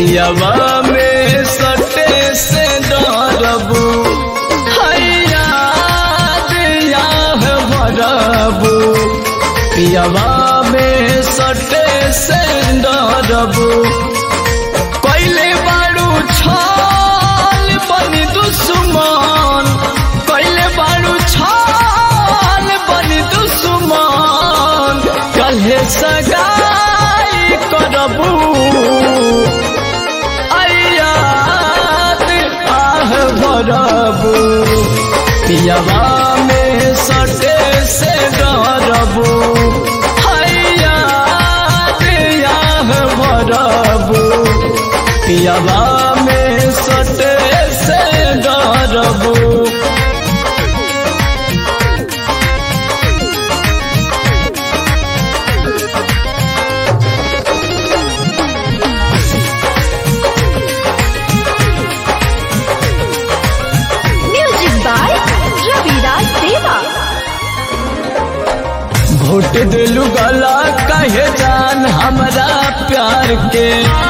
पियावा में सटे से डरबू हैया दिया भरबू पियावा में सटे से डरबू कैले बारू छाल बनी दुश्मन कैले बारू छाल बनी दुश्मन कल्हे सगाई करबू भरबू पियावा में सटे से डरबू हैया दिया भरबू पियावा में सटे से डरबू घोट दिलू गला कहे जान हमरा प्यार के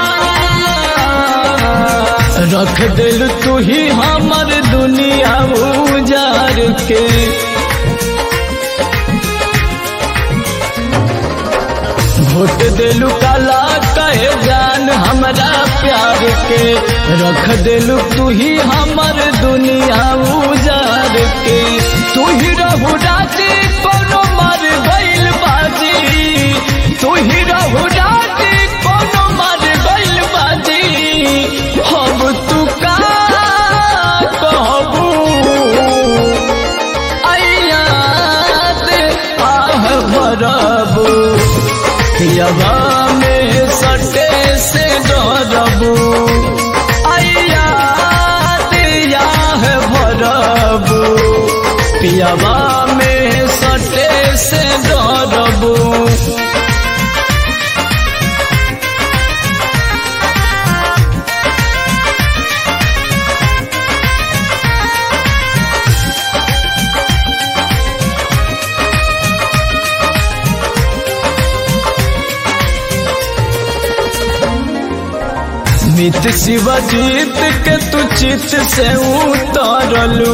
रख दिल तू ही हमर दुनिया उजार के घोट दिलू गला कहे जान हमरा प्यार के रख दिल तू ही हमर दुनिया उजार के तू ही रहू राजी कोनो मर गइल बाजी तू ही रहू राजी कोनो मर गइल बाजी हम तू का कहबू याद भरबू पियावा में सटे से डरबू याद भरबू पियावा में सटे से डरबू मित शिवजीत के तू चित से उतरलू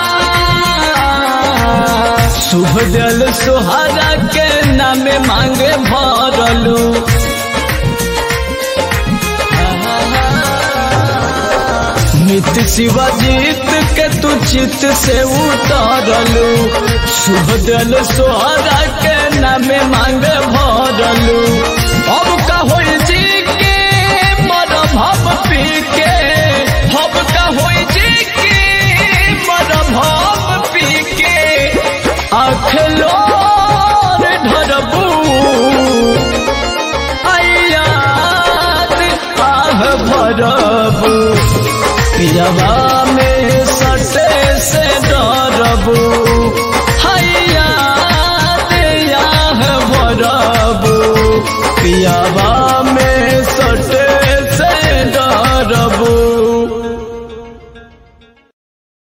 शुभ दल सुहारा के नामे मांगे भरलू मित शिवजीत के तू चित से उतरलू शुभ दल सुहारा के नामे मांगे भरलू अब का होई जी के मरभम पी के अब का होई जी के मरभम पी के अखलोर ढरबू याद भरबू पियावा में सटे से डरबू हैया दिया भरबू पियावा